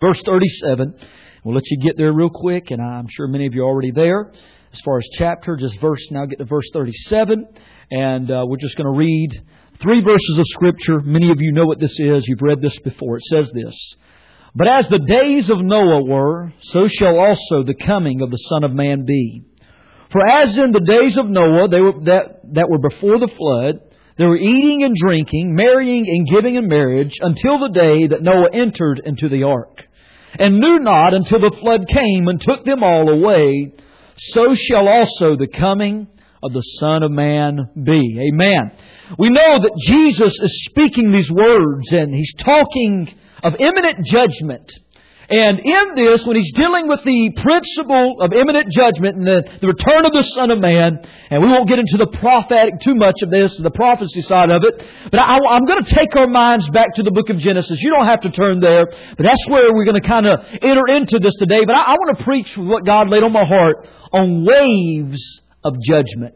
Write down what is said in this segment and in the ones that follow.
verse 37. We'll let you get there real quick, and I'm sure many of you are already there. As far as chapter, just now get to verse 37. And we're just going to read 3 verses of Scripture. Many of you know what this is. You've read this before. It says this. But as the days of Noah were, so shall also the coming of the Son of Man be. For as in the days of Noah that were before the flood, they were eating and drinking, marrying and giving in marriage, until the day that Noah entered into the ark, and knew not until the flood came and took them all away, so shall also the coming of the Son of Man be. Amen. We know that Jesus is speaking these words, and He's talking of imminent judgment. And in this, when He's dealing with the principle of imminent judgment and the return of the Son of Man, and we won't get into the prophetic too much of this, the prophecy side of it, but I'm going to take our minds back to the book of Genesis. You don't have to turn there, but that's where we're going to kind of enter into this today. But I want to preach what God laid on my heart on waves of judgment.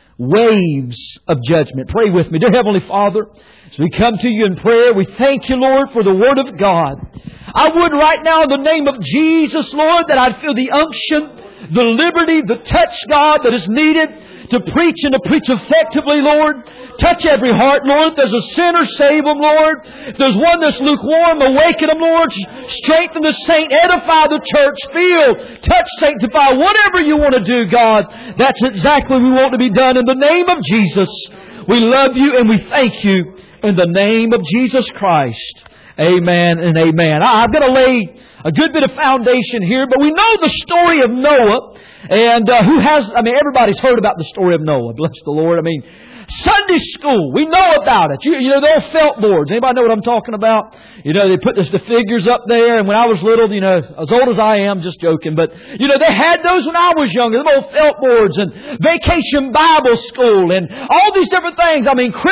Waves of judgment. Pray with me. Dear Heavenly Father, as we come to You in prayer, we thank You, Lord, for the Word of God. I would right now in the name of Jesus, Lord, that I'd feel the unction, the liberty, the touch, God, that is needed to preach and to preach effectively, Lord. Touch every heart, Lord. If there's a sinner, save them, Lord. If there's one that's lukewarm, awaken them, Lord. Strengthen the saint, edify the church, fill, touch, sanctify, whatever You want to do, God. That's exactly what we want to be done in the name of Jesus. We love You and we thank You in the name of Jesus Christ. Amen and amen. I'm going to lay a good bit of foundation here, but we know the story of Noah. And everybody's heard about the story of Noah. Bless the Lord. Sunday school, we know about it. You know, the old felt boards. Anybody know what I'm talking about? You know, they put the figures up there. And when I was little, you know, as old as I am, just joking. But, you know, they had those when I was younger. The old felt boards and vacation Bible school and all these different things.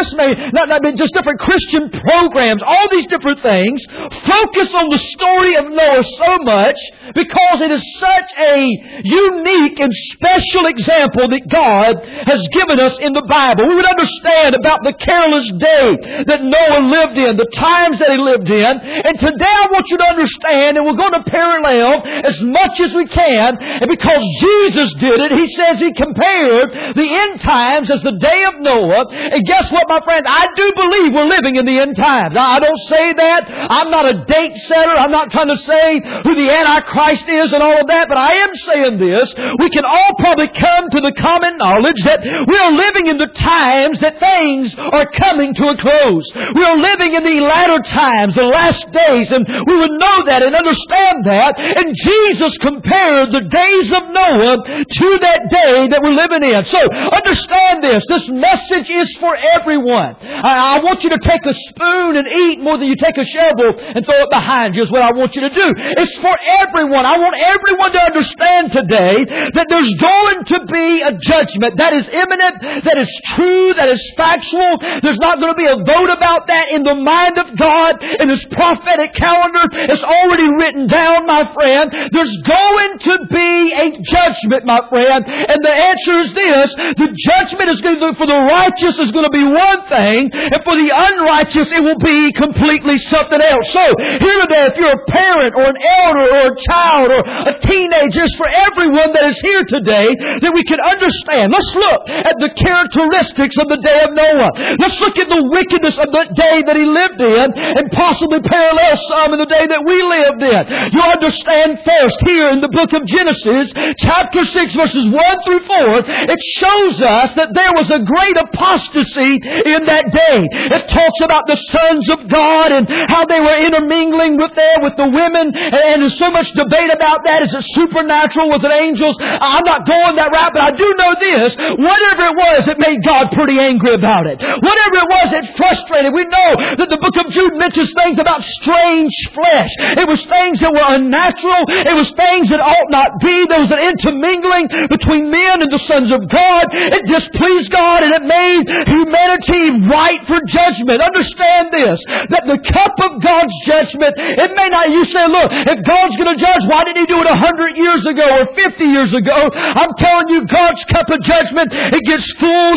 Just different Christian programs. All these different things focus on the story of Noah so much because it is such a unique and special example that God has given us in the Bible. We would understand about the careless day that Noah lived in, the times that he lived in. And today I want you to understand, and we're going to parallel as much as we can. And because Jesus did it, He says He compared the end times as the day of Noah. And guess what, my friends? I do believe we're living in the end times. I don't say that. I'm not a date setter. I'm not trying to say who the Antichrist is and all of that. But I am saying this. We can all probably come to the common knowledge that we are living in the times that things are coming to a close. We are living in the latter times, the last days, and we would know that and understand that. And Jesus compared the days of Noah to that day that we're living in. So understand this. This message is for everyone. I want you to take a spoon and eat more than you take a shovel and throw it behind you is what I want you to do. It's for everyone. I want everyone to understand today that there's going to be a judgment that is imminent, that is true, that is factual. There's not going to be a vote about that in the mind of God, in His prophetic calendar. It's already written down, my friend. There's going to be a judgment, my friend. And the answer is this. The judgment is going to, for the righteous is going to be one thing, and for the unrighteous it will be completely something else. So, here today, if you're a parent or an elder or a child or a teenager, it's for everyone that is here today that we can understand. Let's look at the characteristics of the day of Noah. Let's look at the wickedness of the day that he lived in and possibly parallel some in the day that we lived in. You understand first here in the book of Genesis, chapter 6, verses 1 through 4, it shows us that there was a great apostasy in that day. It talks about the sons of God and how they were intermingling with the women, and there's so much debate about that. Is it supernatural? Was it angels? I'm not going that route, but I do know this. Whatever it was, it made God pretty angry about it. Whatever it was, it frustrated. We know that the book of Jude mentions things about strange flesh. It was things that were unnatural. It was things that ought not be. There was an intermingling between men and the sons of God. It displeased God, and it made humanity ripe for judgment. Understand this, that the cup of God's judgment, it may not, you say, look, if God's going to judge, why didn't He do it 100 years ago or 50 years ago? I'm telling you, God's cup of judgment, it gets full,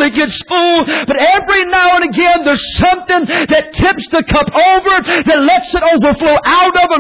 but every now and again there's something that tips the cup over, that lets it overflow out of it. Look at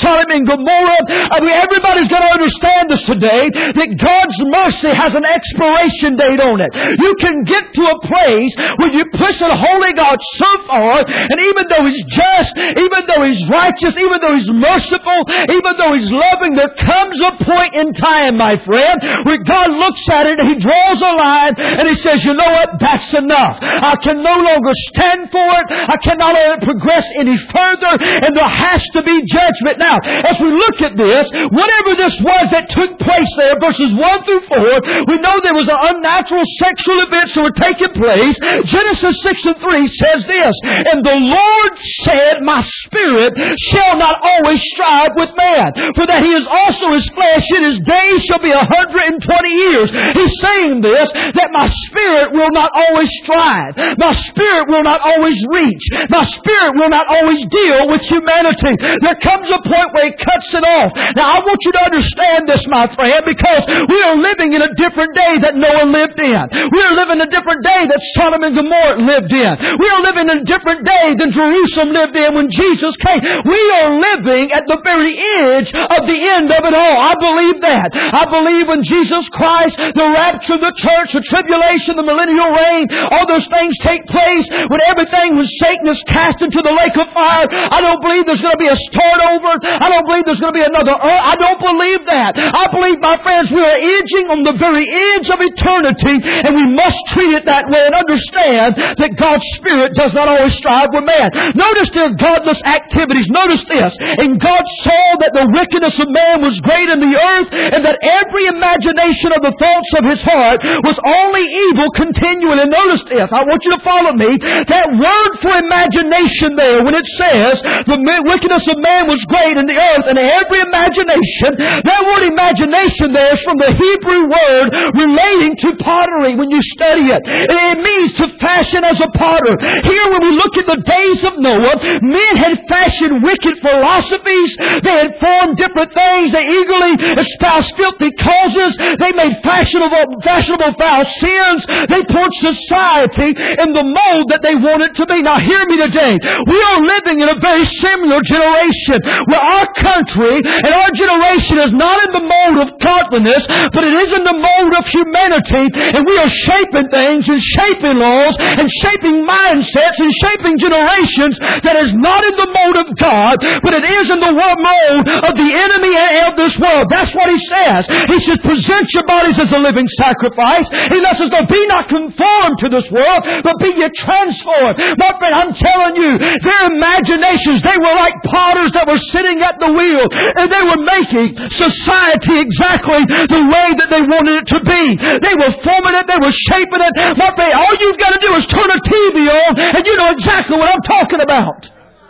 Sodom and Gomorrah. Everybody's got to understand this today, that God's mercy has an expiration date on it. You can get to a place where you push the holy God so far, and even though He's just, even though He's righteous, even though He's merciful, even though He's loving, there comes a point in time, my friend, where God looks at it and He draws a line and He says, you know what? That's enough. I can no longer stand for it. I cannot let it progress any further, and there has to be judgment. Now, as we look at this, whatever this was that took place there, verses 1 through 4, we know there was an unnatural sexual events that were taking place. Genesis 6 and 3 says this, and the Lord said, my spirit shall not always strive with man, for that he is also his flesh, and his days shall be 120 years. He's saying this, that my spirit will not always strive. My spirit will not always reach. My spirit will not always deal with humanity. There comes a point where He cuts it off. Now I want you to understand this, my friend, because we are living in a different day that Noah lived in. We are living in a different day that Sodom and Gomorrah lived in. We are living in a different day than Jerusalem lived in when Jesus came. We are living at the very edge of the end of it all. I believe that. I believe when Jesus Christ, the rapture of the church, the tribulation, the millennial reign, all those things take place, when everything when Satan is cast into the lake of fire, I don't believe there's going to be a start over. I don't believe there's going to be another earth. I don't believe that. I believe, my friends, we are edging on the very edge of eternity, and we must treat it that way and understand that God's Spirit does not always strive with man. Notice their godless activities. Notice this. And God saw that the wickedness of man was great in the earth, and that every imagination of the thoughts of his heart was only evil continually. And notice this. I want you to follow me. That word for imagination there, when it says the wickedness of man was great in the earth, and every imagination, that word imagination there is from the Hebrew word relating to pottery when you study it. It means to fashion as a potter. Here when we look at the days of Noah, men had fashioned wicked philosophies. They had formed different things. They eagerly espoused filthy causes. They made fashionable foul sins. They poured society in the mold that they wanted to be. Now hear me today. We are living in a very similar generation where our country and our generation is not in the mold of godliness, but it is in the mold of humanity, and we are shaping things and shaping laws and shaping mindsets and shaping generations that is not in the mold of God, but it is in the mold of the enemy of this world. That's what He says. He says, present your bodies as a living sacrifice. He lets us know, be not conformed to this world, but be ye transformed. My friend, I'm telling you, their imaginations, they were like potters that were sitting at the wheel, and they were making society exactly the way that they wanted it to be. They were forming it, they were shaping it. My friend, all you've got to do is turn a TV on, and you know exactly what I'm talking about.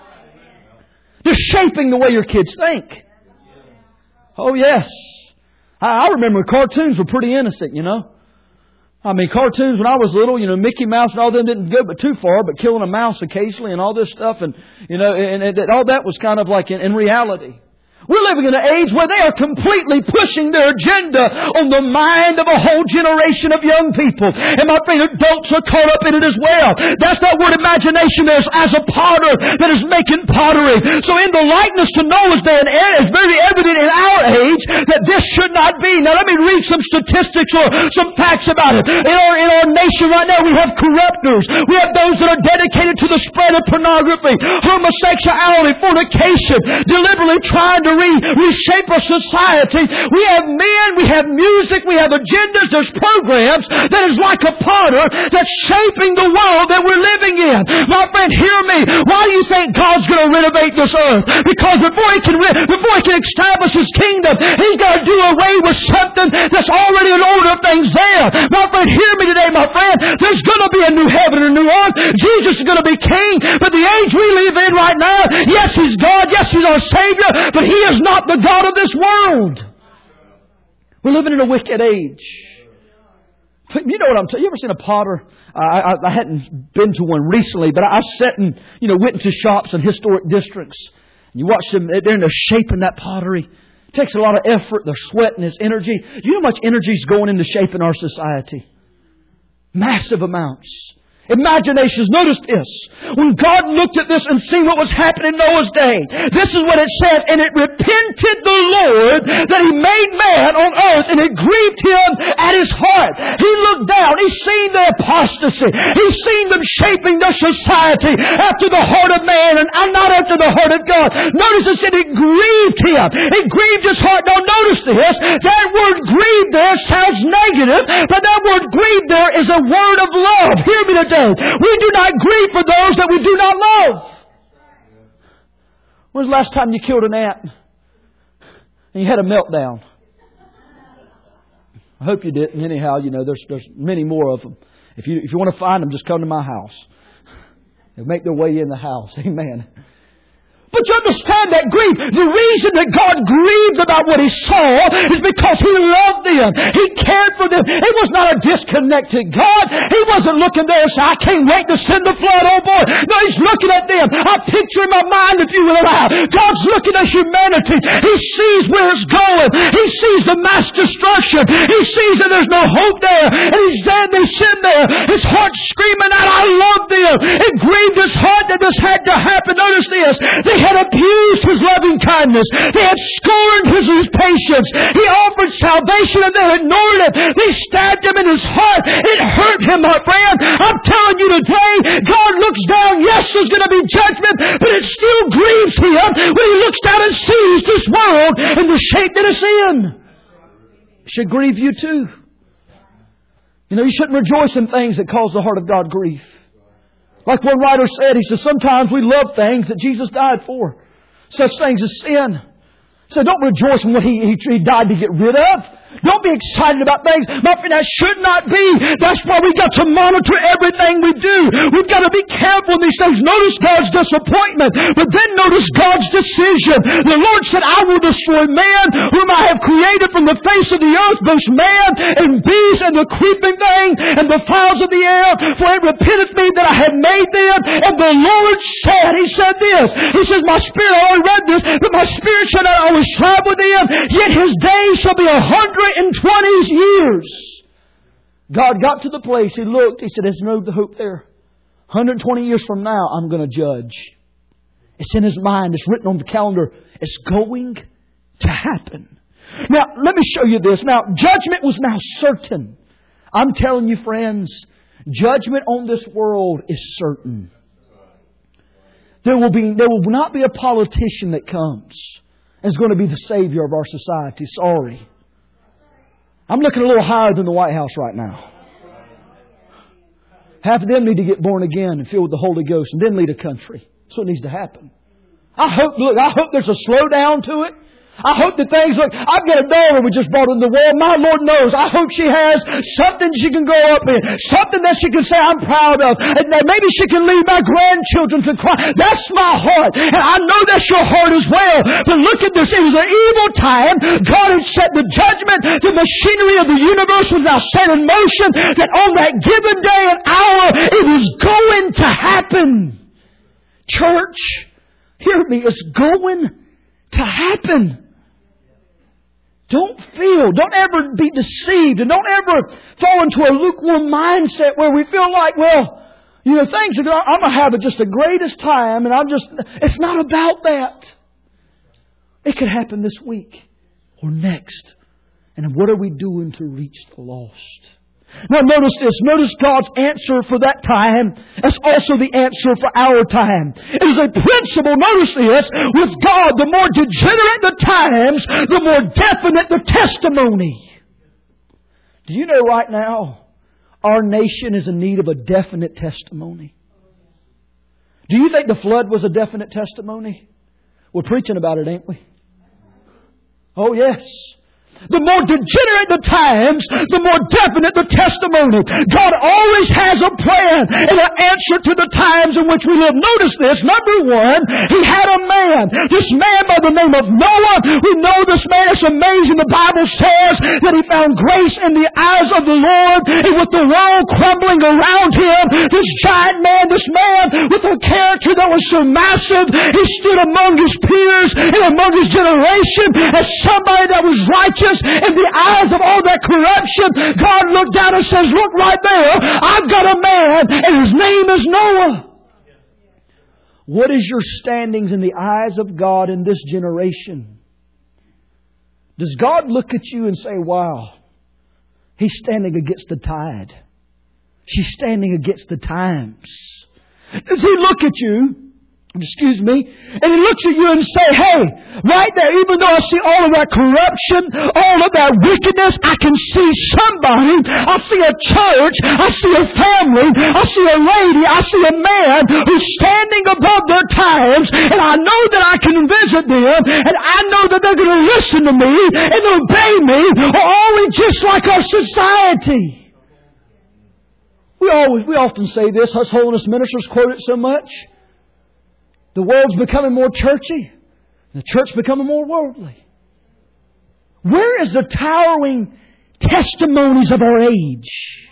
They're shaping the way your kids think. Oh yes. I remember cartoons were pretty innocent, you know. I mean, cartoons when I was little, you know, Mickey Mouse and all them didn't go but too far, but killing a mouse occasionally and all this stuff, and you know, and all that was kind of like in reality. We're living in an age where they are completely pushing their agenda on the mind of a whole generation of young people. And my friend, adults are caught up in it as well. That's that word imagination there, as a potter that is making pottery. So in the likeness to Noah's day, and it's very evident in our age that this should not be. Now let me read some statistics or some facts about it. In our nation right now, we have corruptors. We have those that are dedicated to the spread of pornography, homosexuality, fornication, deliberately trying to reshape our society. We have men, we have music, we have agendas, there's programs that is like a potter that's shaping the world that we're living in. My friend, hear me. Why do you think God's going to renovate this earth? Because before He can establish His kingdom, He's got to do away with something that's already an order of things there. My friend, hear me today, my friend. There's going to be a new heaven and a new earth. Jesus is going to be king. But the age we live in right now, yes, He's God, yes, He's our Savior, but He is not the God of this world. We're living in a wicked age. You know what I'm saying? You ever seen a potter? I hadn't been to one recently, but I've sat and went into shops in historic districts. And you watch them; they're shaping that pottery. It takes a lot of effort. Their sweat and His energy. You know how much energy is going into shaping our society? Massive amounts. Imaginations. Notice this. When God looked at this and seen what was happening in Noah's day, this is what it said, and it repented the Lord that He made man on earth, and it grieved Him at His heart. He looked down. He's seen the apostasy. He's seen them shaping their society after the heart of man and not after the heart of God. Notice it said it grieved Him. It grieved His heart. Now notice this. That word grieved there sounds negative, but that word grieved there is a word of love. Hear me today. We do not grieve for those that we do not love. When was the last time you killed an ant and you had a meltdown? I hope you didn't. Anyhow, there's many more of them. If you want to find them, just come to my house. They'll make their way in the house. Amen. But you understand that grief. The reason that God grieved about what He saw is because He loved them. He cared for them. He was not a disconnected God. He wasn't looking there and saying, I can't wait to send the flood, oh boy. No, He's looking at them. I picture in my mind, if you will allow. God's looking at humanity. He sees where it's going. He sees the mass destruction. He sees that there's no hope there. And He's there, they sit there. His heart screaming out, I love them. It grieved His heart that this had to happen. Notice this. They had abused His loving kindness. They had scorned His patience. He offered salvation and they ignored it. They stabbed Him in His heart. It hurt Him, my friend. I'm telling you today, God looks down. Yes, there's going to be judgment, but it still grieves Him when He looks down and sees this world in the shape that it's in. It should grieve you too. You shouldn't rejoice in things that cause the heart of God grief. Like one writer said, he says, sometimes we love things that Jesus died for. Such things as sin. So don't rejoice in what He died to get rid of. Don't be excited about things. My friend, that should not be. That's why we got to monitor everything we do. We've got to be careful in these things. Notice God's disappointment, but then notice God's decision. The Lord said, I will destroy man whom I have created from the face of the earth, both man and beast and the creeping thing and the fowls of the air. For it repenteth me that I had made them. And the Lord said, He said this. He says, my spirit, I already read this, but my spirit shall not always strive with them. Yet His days shall be 120 years. God got to the place. He looked. He said, there's no hope there. 120 years from now, I'm going to judge. It's in His mind. It's written on the calendar. It's going to happen. Now, let me show you this. Now, judgment was now certain. I'm telling you, friends, judgment on this world is certain. There will not be a politician that comes and is going to be the savior of our society. Sorry. I'm looking a little higher than the White House right now. Half of them need to get born again and filled with the Holy Ghost and then lead a country. That's what needs to happen. I hope there's a slowdown to it. I hope that things look... I've got a daughter we just brought in the world. My Lord knows. I hope she has something she can go up in. Something that she can say, I'm proud of. And that maybe she can lead my grandchildren to Christ. That's my heart. And I know that's your heart as well. But look at this. It was an evil time. God had set the judgment. The machinery of the universe was now set in motion. That on that given day and hour, it was going to happen. Church, hear me. It's going to happen. Don't ever be deceived, and don't ever fall into a lukewarm mindset where we feel like, things are I'm going to have just the greatest time, and it's not about that. It could happen this week or next. And what are we doing to reach the lost? Now notice this. Notice God's answer for that time. That's also the answer for our time. It is a principle, notice this, with God, the more degenerate the times, the more definite the testimony. Do you know right now, our nation is in need of a definite testimony? Do you think the flood was a definite testimony? We're preaching about it, ain't we? Oh, yes. The more degenerate the times, the more definite the testimony. God always has a plan and an answer to the times in which we live. Notice this. Number one, He had a man. This man by the name of Noah. We know this man. It's amazing. The Bible says that he found grace in the eyes of the Lord. And with the world crumbling around him, this giant man, this man with a character that was so massive, he stood among his peers and among his generation as somebody that was righteous righteous in the eyes of all that corruption, God looked down and says, look right there, I've got a man and his name is Noah. What is your standings in the eyes of God in this generation? Does God look at you and say, wow, he's standing against the tide. She's standing against the times. Does He look at you, and He looks at you and say, hey, right there, even though I see all of that corruption, all of that wickedness, I can see somebody. I see a church. I see a family. I see a lady. I see a man who's standing above their times, and I know that I can visit them, and I know that they're going to listen to me and obey me, or are we just like our society? We often say this, us holiness ministers quote it so much. The world's becoming more churchy. The church becoming more worldly. Where is the towering testimonies of our age?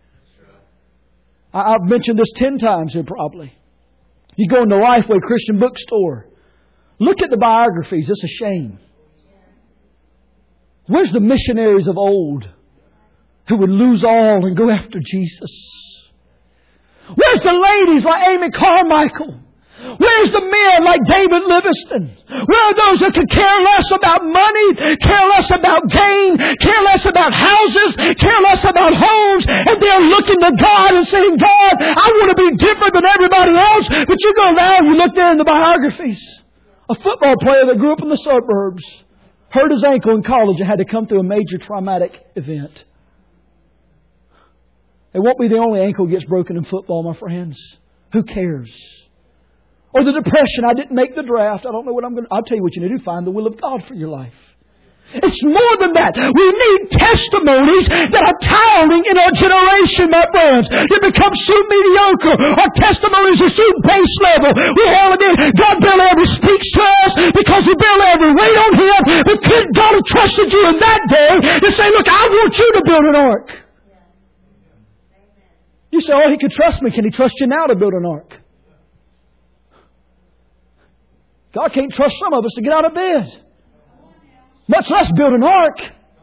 I've mentioned this 10 times here probably. You go into Lifeway Christian Bookstore. Look at the biographies. It's a shame. Where's the missionaries of old who would lose all and go after Jesus? Where's the ladies like Amy Carmichael? Where's the men like David Livingston? Where are those that could care less about money, care less about gain, care less about houses, care less about homes, and they're looking to God and saying, God, I want to be different than everybody else. But you go around, you look there in the biographies. A football player that grew up in the suburbs, hurt his ankle in college and had to come through a major traumatic event. It won't be the only ankle gets broken in football, my friends. Who cares? Or the depression, I didn't make the draft. I don't know what I'm going to... I'll tell you what you need to do. Find the will of God for your life. It's more than that. We need testimonies that are towering in our generation, my friends. They become so mediocre. Our testimonies are so base level. We held it. God barely ever speaks to us because we barely ever wait on Him. But God have trusted you in that day to say, look, I want you to build an ark. You say, oh, He could trust me. Can He trust you now to build an ark? God can't trust some of us to get out of bed. Much less build an ark.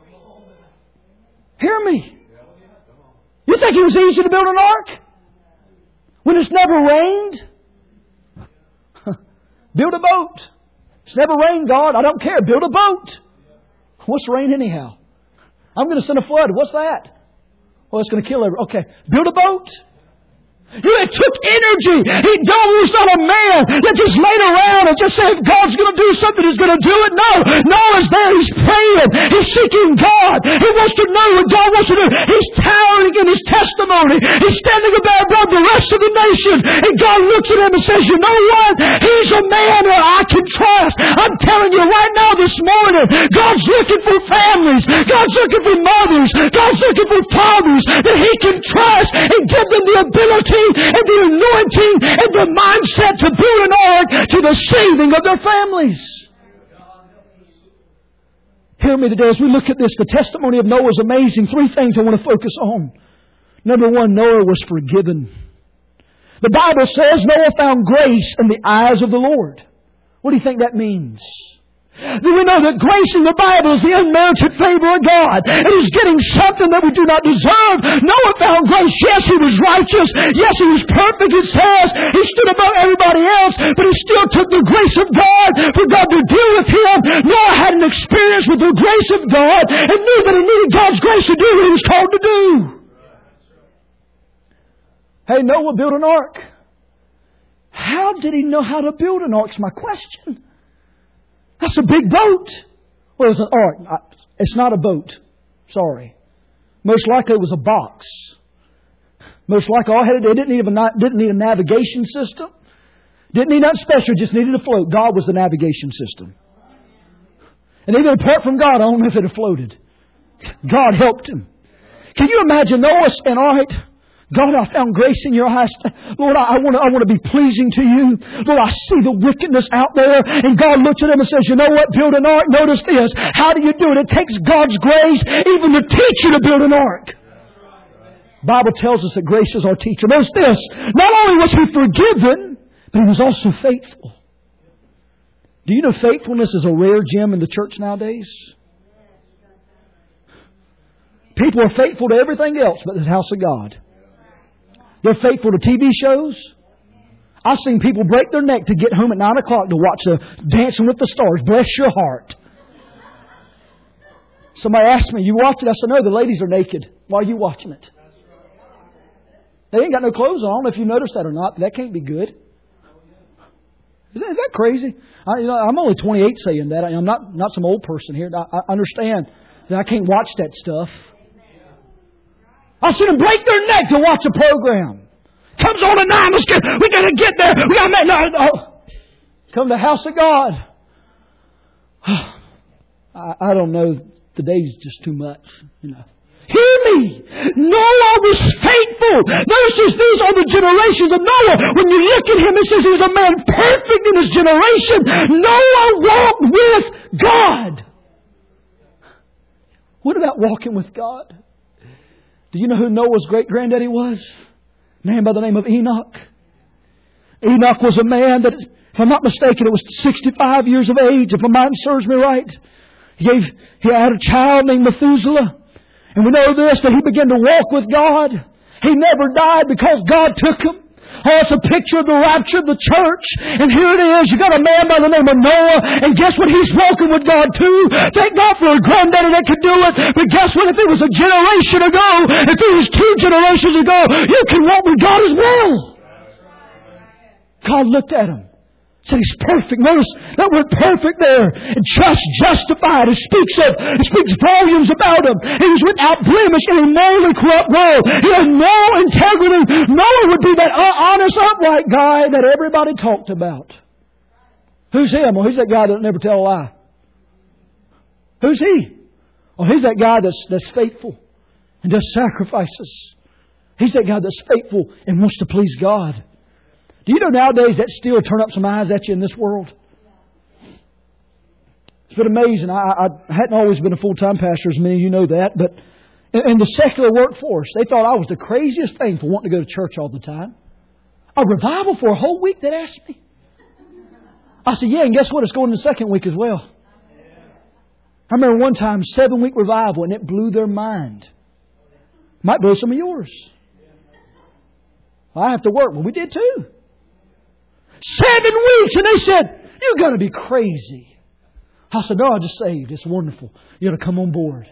Hear me. You think it was easy to build an ark? When it's never rained? Build a boat. It's never rained, God. I don't care. Build a boat. What's rain anyhow? I'm going to send a flood. What's that? Well, it's going to kill everyone. Okay. Build a boat. It took energy. Noah was not a man that just laid around and just said, if God's going to do something, He's going to do it. No. Noah's there. He's praying. He's seeking God. He wants to know what God wants to do. He's towering in His testimony. He's standing above the rest of the nation. And God looks at him and says, you know what? He's a man that I can trust. I'm telling you right now this morning, God's looking for families. God's looking for mothers. God's looking for fathers that He can trust and give them the ability and the anointing and the mindset to build an ark to the saving of their families. Hear me today as we look at this. The testimony of Noah is amazing. 3 things I want to focus on. Number 1, Noah was forgiven. The Bible says Noah found grace in the eyes of the Lord. What do you think that means? Do we know that grace in the Bible is the unmerited favor of God? And He's getting something that we do not deserve. Noah found grace. Yes, he was righteous. Yes, he was perfect, it says. He stood above everybody else. But he still took the grace of God for God to deal with him. Noah had an experience with the grace of God and knew that he needed God's grace to do what he was called to do. Hey, Noah built an ark. How did he know how to build an ark is my question. That's a big boat. Well, it's an ark. It's not a boat. Sorry. Most likely it was a box. Most likely all it didn't need a navigation system. Didn't need nothing special. Just needed to float. God was the navigation system. And even apart from God, I don't know if it had floated. God helped him. Can you imagine Noah saying, all right, God, I found grace in your eyes. Lord, I want to be pleasing to you. Lord, I see the wickedness out there. And God looks at him and says, you know what? Build an ark. Notice this. How do you do it? It takes God's grace even to teach you to build an ark. The Bible tells us that grace is our teacher. Notice this. Not only was he forgiven, but he was also faithful. Do you know faithfulness is a rare gem in the church nowadays? People are faithful to everything else but the house of God. They're faithful to TV shows. I've seen people break their neck to get home at 9 o'clock to watch Dancing with the Stars. Bless your heart. Somebody asked me, you watch it? I said, no, the ladies are naked. Why are you watching it? They ain't got no clothes on. I don't know if you noticed that or not. But that can't be good. Is that crazy? I'm only 28 saying that. I'm not some old person here. I understand that I can't watch that stuff. I've seen them break their neck to watch a program. Comes on at 9. We got to get there. We got to make. No. Come to the house of God. I don't know. Today's just too much. Hear me. Noah was faithful. These are the generations of Noah. When you look at him, it says he was a man perfect in his generation. Noah walked with God. What about walking with God? Do you know who Noah's great-granddaddy was? A man by the name of Enoch. Enoch was a man that, if I'm not mistaken, it was 65 years of age, if my mind serves me right. He had a child named Methuselah. And we know this, that he began to walk with God. He never died because God took him. Oh, it's a picture of the rapture of the church. And here it is. You got a man by the name of Noah. And guess what? He's walking with God too. Thank God for a granddaddy that could do it. But guess what? If it was a generation ago, if it was 2 generations ago, you can walk with God as well. God looked at him. Said he's perfect. Notice that word perfect there. And justified. It speaks volumes about him. He was without blemish in a morally corrupt world. He had no integrity. Noah would be that honest, upright guy that everybody talked about. Who's him? Well, he's that guy that never tell a lie. Who's he? Oh, he's that guy that's faithful and does sacrifices. He's that guy that's faithful and wants to please God. Do you know nowadays that still turn up some eyes at you in this world? It's been amazing. I hadn't always been a full-time pastor, as many of you know that. But in the secular workforce, they thought I was the craziest thing for wanting to go to church all the time. A revival for a whole week, they'd asked me. I said, yeah, and guess what? It's going in the second week as well. I remember one time, 7-week revival, and it blew their mind. Might blow some of yours. I have to work. Well, we did too. 7 weeks. And they said, you're going to be crazy. I said, no, I just saved. It's wonderful. You're going to come on board.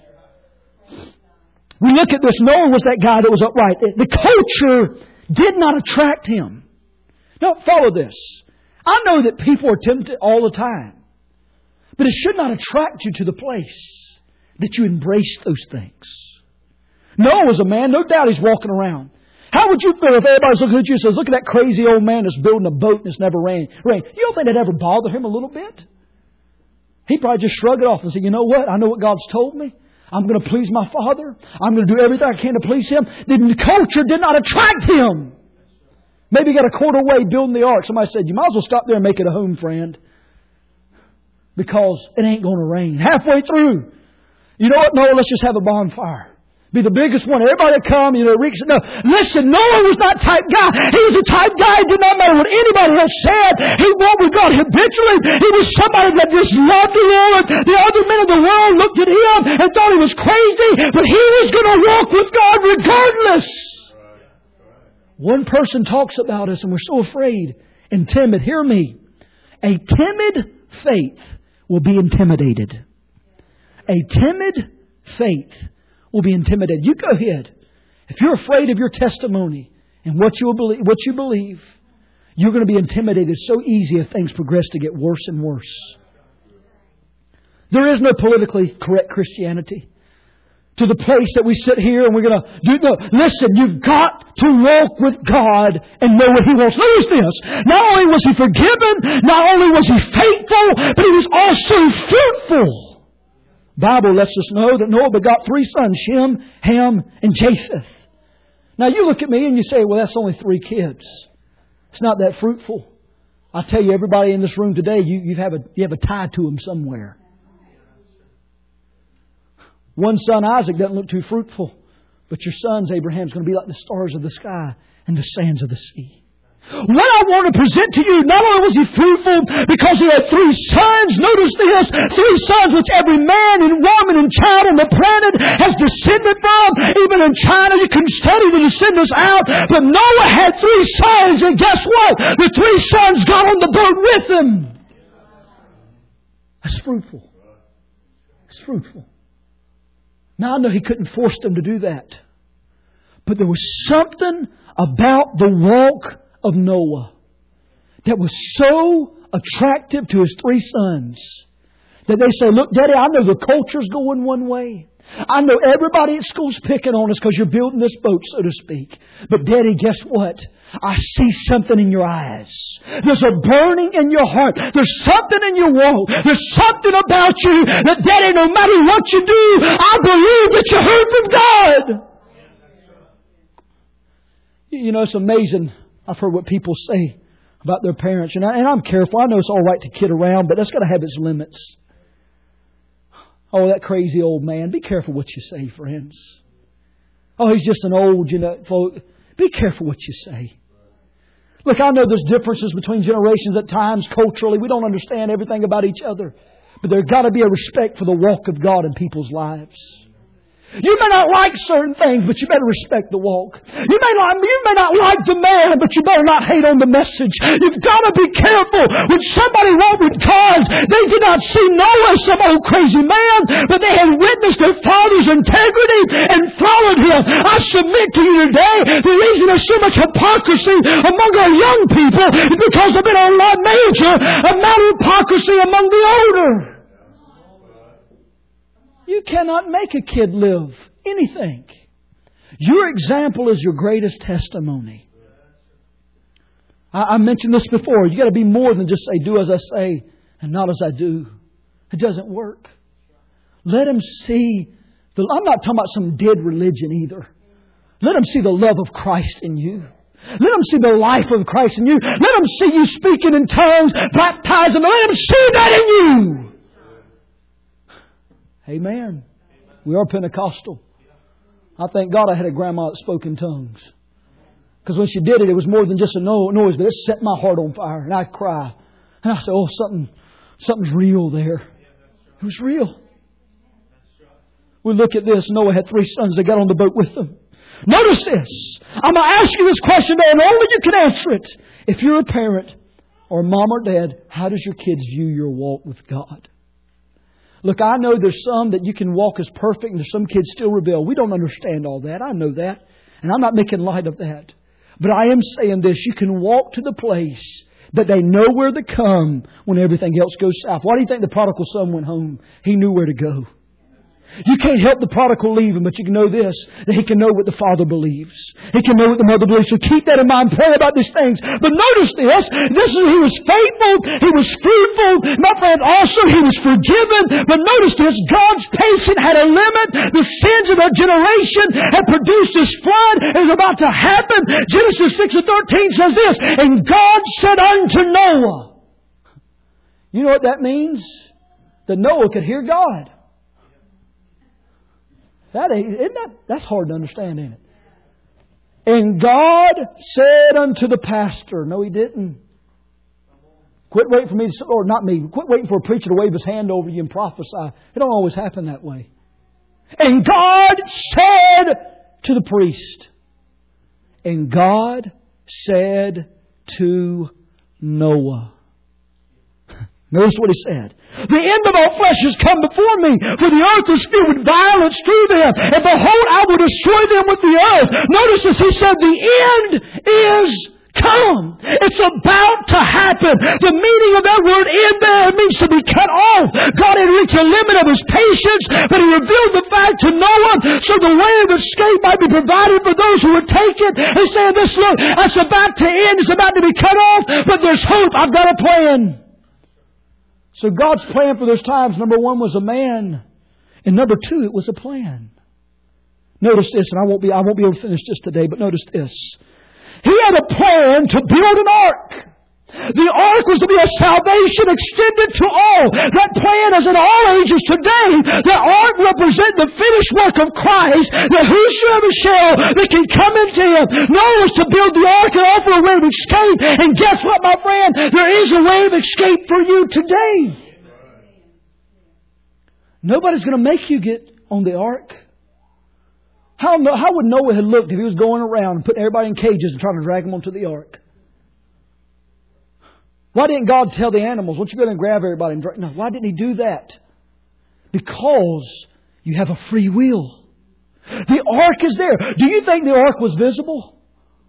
We look at this. Noah was that guy that was upright. The culture did not attract him. Now, follow this. I know that people are tempted all the time. But it should not attract you to the place that you embrace those things. Noah was a man. No doubt he's walking around. How would you feel if everybody's looking at you and says, look at that crazy old man that's building a boat and it's never rained? You don't think that ever bothered him a little bit? He'd probably just shrug it off and say, you know what? I know what God's told me. I'm going to please my Father. I'm going to do everything I can to please Him. The culture did not attract him. Maybe he got a quarter way building the ark. Somebody said, you might as well stop there and make it a home, friend. Because it ain't going to rain. Halfway through, you know what? No, let's just have a bonfire. Be the biggest one. Everybody come, reeks. No, listen, Noah was not type guy. He was the type guy. It did not matter what anybody else said. He walked with God habitually. He was somebody that just loved the Lord. The other men of the world looked at him and thought he was crazy, but he was going to walk with God regardless. One person talks about us and we're so afraid and timid. Hear me. A timid faith will be intimidated. A timid faith will be intimidated. You go ahead. If you're afraid of your testimony and what you believe, you're going to be intimidated so easy if things progress to get worse and worse. There is no politically correct Christianity. To the place that we sit here and we're going to do. No, listen, you've got to walk with God and know what He wants. Notice this. Not only was he forgiven, not only was he faithful, but he was also fruitful. The Bible lets us know that Noah begot 3 sons, Shem, Ham, and Japheth. Now you look at me and you say, well, that's only 3 kids. It's not that fruitful. I'll tell you, everybody in this room today, you have a tie to them somewhere. One son, Isaac, doesn't look too fruitful. But your sons, Abraham's going to be like the stars of the sky and the sands of the sea. What I want to present to you, not only was he fruitful because he had 3 sons, notice this, 3 sons which every man and woman and child on the planet has descended from. Even in China you can study the descendants out. But Noah had 3 sons, and guess what? The 3 sons got on the boat with him. That's fruitful. It's fruitful. Now I know he couldn't force them to do that. But there was something about the walk of Noah that was so attractive to his 3 sons that they say, look, Daddy, I know the culture's going one way. I know everybody at school's picking on us because you're building this boat, so to speak. But Daddy, guess what? I see something in your eyes. There's a burning in your heart. There's something in your walk. There's something about you that, Daddy, no matter what you do, I believe that you heard from God. You know, it's amazing. I've heard what people say about their parents. And I'm careful. I know it's all right to kid around, but that's got to have its limits. Oh, that crazy old man. Be careful what you say, friends. Oh, he's just an old, folk. Be careful what you say. Look, I know there's differences between generations at times culturally. We don't understand everything about each other. But there's got to be a respect for the walk of God in people's lives. You may not like certain things, but you better respect the walk. You may not like the man, but you better not hate on the message. You've got to be careful. When somebody walked with God, they did not see Noah as some old crazy man, but they had witnessed their father's integrity and followed him. I submit to you today, the reason there's so much hypocrisy among our young people is because there's been a major amount of hypocrisy among the older. You cannot make a kid live anything. Your example is your greatest testimony. I mentioned this before. You got to be more than just say, do as I say and not as I do. It doesn't work. Let them see. I'm not talking about some dead religion either. Let them see the love of Christ in you. Let them see the life of Christ in you. Let them see you speaking in tongues, baptizing. Let them see that in you. Amen. We are Pentecostal. I thank God I had a grandma that spoke in tongues. Because when she did it, it was more than just a noise, but it set my heart on fire. And I'd cry. And I said, oh, something's real there. It was real. We look at this. Noah had 3 sons. They got on the boat with them. Notice this. I'm going to ask you this question today, and only you can answer it. If you're a parent or mom or dad, how does your kids view your walk with God? Look, I know there's some that you can walk as perfect and there's some kids still rebel. We don't understand all that. I know that. And I'm not making light of that. But I am saying this. You can walk to the place that they know where to come when everything else goes south. Why do you think the prodigal son went home? He knew where to go. You can't help the prodigal leaving, but you can know this, that he can know what the father believes. He can know what the mother believes. So keep that in mind. Pray about these things. But notice this. He was faithful. He was fruitful. My friend, also he was forgiven. But notice this. God's patience had a limit. The sins of their generation had produced this flood. It was about to happen. Genesis 6:13 says this. And God said unto Noah. You know what that means? That Noah could hear God. That's hard to understand, ain't it? And God said unto the pastor. No, He didn't. Quit waiting for me to, or not me. Quit waiting for a preacher to wave his hand over you and prophesy. It don't always happen that way. And God said to the priest. And God said to Noah. Notice what He said. The end of all flesh has come before me, for the earth is filled with violence through them. And behold, I will destroy them with the earth. Notice this, He said, the end is come. It's about to happen. The meaning of that word end there means to be cut off. God had reached a limit of His patience, but He revealed the fact to Noah so the way of escape might be provided for those who would take it. He's saying this, look, it's about to end. It's about to be cut off, but there's hope. I've got a plan. So God's plan for those times, number 1 was a man. And number 2, it was a plan. Notice this, and I won't be able to finish this today, but notice this. He had a plan to build an ark. The ark was to be a salvation extended to all. That plan is in all ages today. The ark represents the finished work of Christ, that whosoever shall that can come into Him. Noah was to build the ark and offer a way of escape. And guess what, my friend? There is a way of escape for you today. Nobody's going to make you get on the ark. How would Noah have looked if he was going around and putting everybody in cages and trying to drag them onto the ark? Why didn't God tell the animals, "Why don't you go and grab everybody and drag?" No, why didn't He do that? Because you have a free will. The ark is there. Do you think the ark was visible?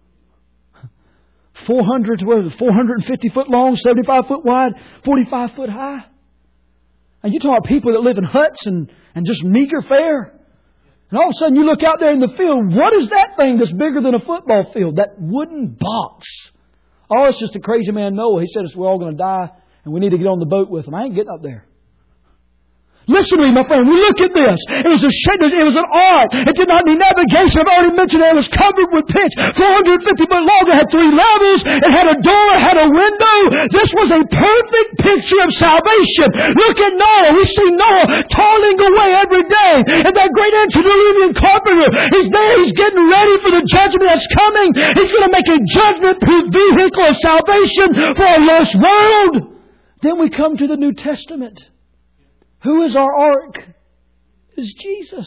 450 foot long, 75 foot wide, 45 foot high. And you talk about people that live in huts and just meager fare. And all of a sudden you look out there in the field. What is that thing that's bigger than a football field? That wooden box. Oh, it's just a crazy man Noah. He said we're all going to die and we need to get on the boat with him. I ain't getting up there. Listen to me, my friend. We look at this. It was an ark. It did not need navigation. I've already mentioned it. It was covered with pitch. 450 foot long. It had 3 levels. It had a door. It had a window. This was a perfect picture of salvation. Look at Noah. We see Noah toiling away every day. And that great antediluvian carpenter, he's there. He's getting ready for the judgment that's coming. He's going to make a judgment-proof vehicle of salvation for a lost world. Then we come to the New Testament. Who is our ark? Is Jesus.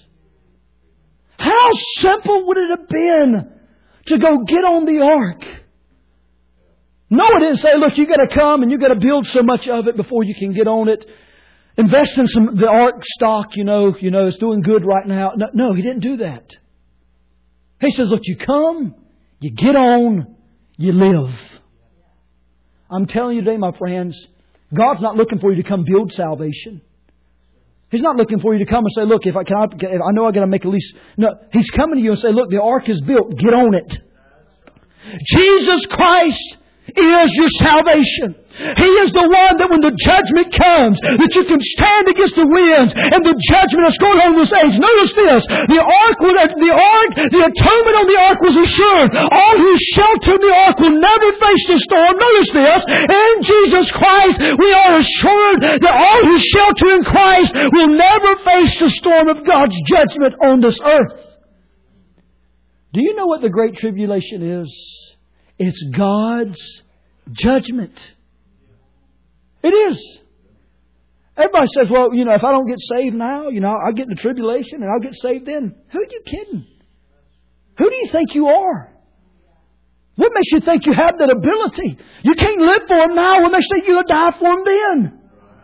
How simple would it have been to go get on the ark? Noah didn't say, "Look, you got to come and you got to build so much of it before you can get on it. Invest in the ark stock, you know, it's doing good right now." No, He didn't do that. He says, "Look, you come, you get on, you live." I'm telling you today, my friends, God's not looking for you to come build salvation. He's not looking for you to come and say, "Look, if I know I got to make at least." No, He's coming to you and say, "Look, the ark is built. Get on it." Jesus Christ is your salvation. He is the one that when the judgment comes, that you can stand against the winds and the judgment that's going on in this age. Notice this. The atonement on the ark was assured. All who shelter in the ark will never face the storm. Notice this. In Jesus Christ, we are assured that all who shelter in Christ will never face the storm of God's judgment on this earth. Do you know what the Great Tribulation is? It's God's judgment. It is. Everybody says, "Well, if I don't get saved now, I'll get into tribulation and I'll get saved then." Who are you kidding? Who do you think you are? What makes you think you have that ability? You can't live for Him now. What makes you think you'll die for Him then?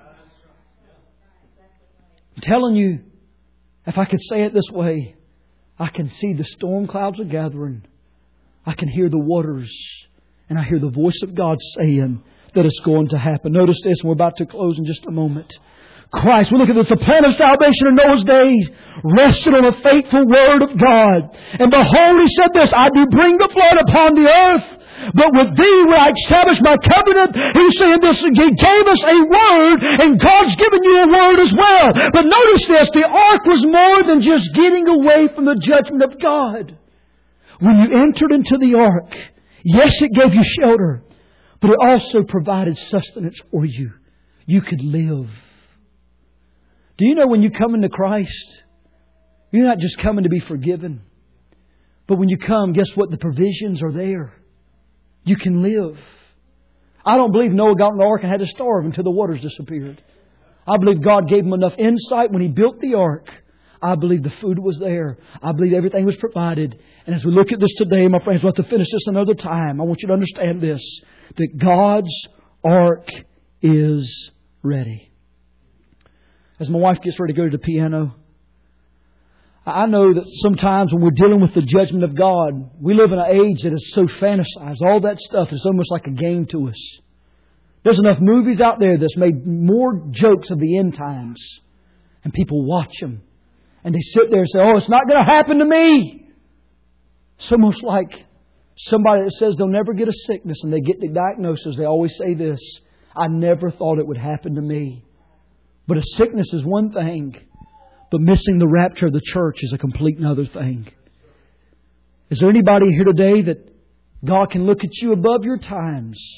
I'm telling you, if I could say it this way, I can see the storm clouds are gathering. I can hear the waters. And I hear the voice of God saying that it's going to happen. Notice this, and we're about to close in just a moment. Christ, we look at this, the plan of salvation in Noah's days rested on a faithful word of God. And behold, He said this, "I do bring the flood upon the earth, but with thee will I establish my covenant." He's saying this, He gave us a word, and God's given you a word as well. But notice this, the ark was more than just getting away from the judgment of God. When you entered into the ark, yes, it gave you shelter, but it also provided sustenance for you. You could live. Do you know when you come into Christ, you're not just coming to be forgiven, but when you come, guess what? The provisions are there. You can live. I don't believe Noah got in the ark and had to starve until the waters disappeared. I believe God gave him enough insight when He built the ark. I believe the food was there. I believe everything was provided. And as we look at this today, my friends, we'll have to finish this another time. I want you to understand this, that God's ark is ready. As my wife gets ready to go to the piano, I know that sometimes when we're dealing with the judgment of God, we live in an age that is so fantasized. All that stuff is almost like a game to us. There's enough movies out there that's made more jokes of the end times. And people watch them. And they sit there and say, "Oh, it's not going to happen to me." It's almost like somebody that says they'll never get a sickness and they get the diagnosis. They always say this, "I never thought it would happen to me." But a sickness is one thing, but missing the rapture of the church is a complete another thing. Is there anybody here today that God can look at you above your times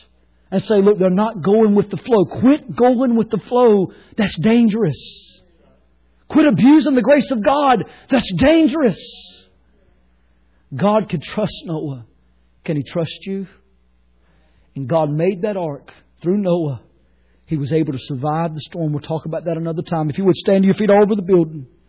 and say, look, they're not going with the flow. Quit going with the flow. That's dangerous. Quit abusing the grace of God. That's dangerous. God could trust Noah. Can He trust you? And God made that ark through Noah. He was able to survive the storm. We'll talk about that another time. If you would stand to your feet all over the building.